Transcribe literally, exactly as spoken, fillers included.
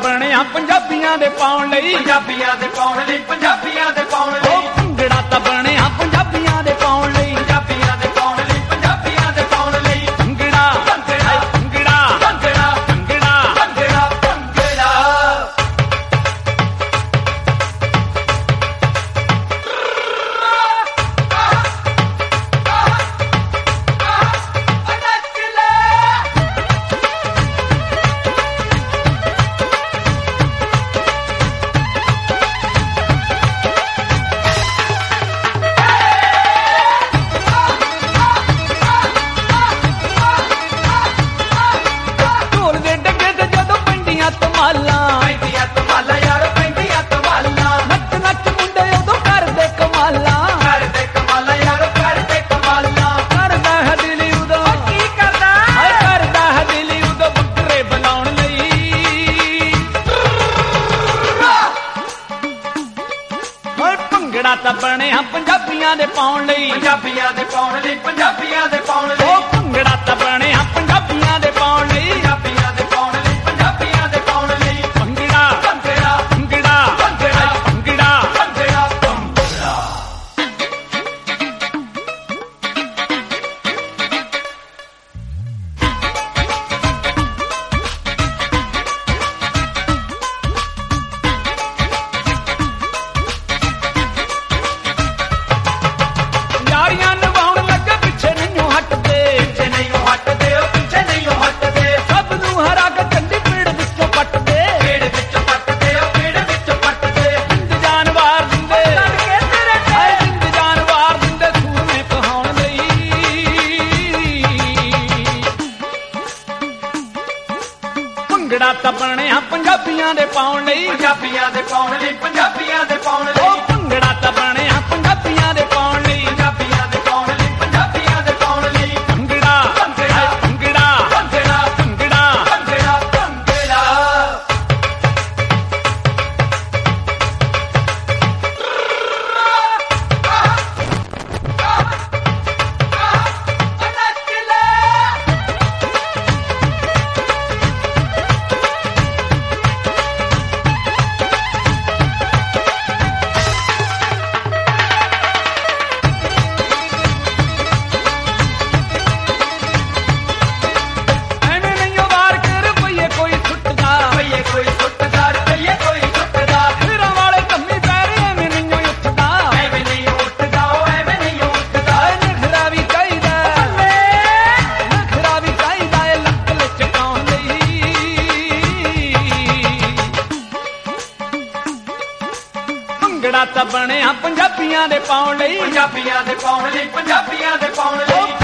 ਬਣਿਆ ਪੰਜਾਬੀਆਂ ਦੇ ਪਾਉਣ ਲਈ, ਪੰਜਾਬੀਆਂ ਦੇ ਪਾਉਣ ਲਈ, ਪੰਜਾਬੀਆਂ ਦੇ ਪਾਉਣ ਲਈ। ਉਹ ਭੰਗੜਾ ਤਾਂ ਬਣਿਆ ਪੰਜਾਬੀਆਂ ਦੇ ਪਾਉਣ ਲਈ, ਪੰਜਾਬੀਆਂ ਦੇ ਪਾਉਣ ਲਈ, ਪੰਜਾਬੀਆਂ ਦੇ ਪਾਉਣ ਲਈ। ਭੰਗੜਾ ਭੰਗੜਾ ਭੰਗੜਾ ਭੰਗੜਾ ਭੰਗੜਾ ਭੰਗੜਾ ਭੰਗੜਾ। ਢੋਲ ਦੇ ਡੱਗੇ ਤੇ ਜਦੋਂ ਪੈਂਦੀਆਂ ਧਮਾਲਾਂ, ਪੈਂਦੀਆਂ ਧਮਾਲਾਂ ਯਾਰ, ਪੈਂਦੀਆਂ ਧਮਾਲਾਂ। ਨੱਚ ਨੱਚ ਮੁੰਡੇ ਉਦੋਂ ਕਰਦੇ ਕਮਾਲਾਂ, ਕਰਦੇ ਕਮਾਲਾਂ ਯਾਰ, ਕਰਦੇ ਕਮਾਲਾਂ। ਕਰਦਾ ਹੈ ਦਿਲ ਉਦੋਂ, ਕੀ ਕਰਦਾ? ਹਾਏ ਕਰਦਾ ਹੈ ਦਿਲ ਉਦੋਂ ਬੱਕਰੇ ਬੁਲਾਉਣ ਲਈ। ਓਏ ਭੰਗੜਾ ਤਾਂ ਬਣਿਆ ਪੰਜਾਬੀਆਂ ਦੇ ਪਾਉਣ ਲਈ, ਪੰਜਾਬੀਆਂ ਦੇ ਪਾਉਣ ਲਈ, ਪੰਜਾਬੀਆਂ ਦੇ ਪਾਉਣ ਲਈ। ਉਹ ਭੰਗੜਾ ਤਾਂ ਬਣਿਆ ਪੰਜਾਬੀਆਂ ਦੇ ਪਾਉਣ ਲਈ, ਪੰਜਾਬੀਆਂ ਦੇ ਪਾਉਣ ਲਈ, ਪੰਜਾਬੀਆਂ ਦੇ ਪਾਉਣ ਲਈ। ਭੰਗੜਾ ਭੰਗੜਾ ਭੰਗੜਾ ਭੰਗੜਾ ਭੰਗੜਾ ਭੰਗੜਾ ਭੰਗੜਾ। ਯਾਰੀਆਂ ਨਿਭਾਉਣ ਲੱਗੇ ਪਿੱਛੇ ਨਹੀਂ ਹਟਦੇ, ਪਿੱਛੇ ਨਹੀਂ ਹਟਦੇ, ਉਹ ਪਿੱਛੇ ਨਹੀਂ ਹਟਦੇ। ਸਭ ਨੂੰ ਹਰਾ ਕੇ ਚੰਡੀ ਪੀੜ ਵਿੱਚੋਂ ਪੱਟਦੇ, ਪੇੜ ਵਿੱਚੋਂ ਪੱਟਦੇ, ਉਹ ਪੇੜ ਵਿੱਚੋਂ ਪੱਟਦੇ। ਜਿੰਦ ਜਾਨ ਵਾਰ ਦਿੰਦੇ, ਲੜਕੇ ਤੇਰੇ ਹਾਏ ਜਿੰਦ ਜਾਨ ਵਾਰ ਦਿੰਦੇ ਸੂਰਮੇ ਕਹਾਉਣ ਲਈ। ਭੰਗੜਾ ਤਾਂ ਬਣਿਆ ਪੰਜਾਬੀਆਂ ਦੇ ਪਾਉਣ ਲਈ, ਪੰਜਾਬੀਆਂ ਦੇ ਪਾਉਣ ਲਈ, ਪੰਜਾਬੀਆਂ ਦੇ ਪਾਉਣ ਲਈ। ਉਹ ਭੰਗੜਾ ਤਾਂ ਬਣਿਆ ਪੰਜਾਬੀਆਂ ਦੇ ਪਾਉਣ ਲਈ, ਪੰਜਾਬੀਆਂ ਦੇ ਪਾਉਣ ਲਈ, ਪੰਜਾਬੀਆਂ ਦੇ ਪਾਉਣ ਲਈ। ਭੰਗੜਾ ਭੰਗੜਾ ਭੰਗੜਾ ਭੰਗੜਾ ਭੰਗੜਾ ਭੰਗੜਾ ਭੰਗੜਾ। ਐਵੇਂ ਨਹੀਂ ਵਾਰ ਕਰ ਰੁਪਈਏ ਕੋਈ ਸੁੱਟਦਾ, ਰੁਪਈਏ ਕੋਈ ਸੁੱਟਦਾ, ਰੁਪਈਏ ਕੋਈ ਸੁੱਟਦਾ। ਫਿਰਾਂ ਵਾਲੇ ਕੰਮੀ ਪੈਰ ਐਵੇਂ ਨਹੀਂ ਉੱਠਦਾ, ਐਵੇਂ ਨਹੀਂ ਉੱਠਦਾ, ਉਹ ਐਵੇਂ ਨਹੀਂ ਉੱਠਦਾ। ਹਾਏ ਨਖਰਾ ਵੀ ਚਾਹੀਦਾ, ਨਖਰਾ ਵੀ ਚਾਹੀਦਾ ਏ ਲੱਕ ਲਚਕਾਉਣ ਲਈ। ਭੰਗੜਾ ਤਾਂ ਬਣਿਆ ਪੰਜਾਬੀਆਂ ਦੇ ਪਾਉਣ ਲਈ, ਪੰਜਾਬੀਆਂ ਦੇ ਪਾਉਣ ਲਈ, ਪੰਜਾਬੀਆਂ ਦੇ ਪਾਉਣ ਉਹ ਲਈ।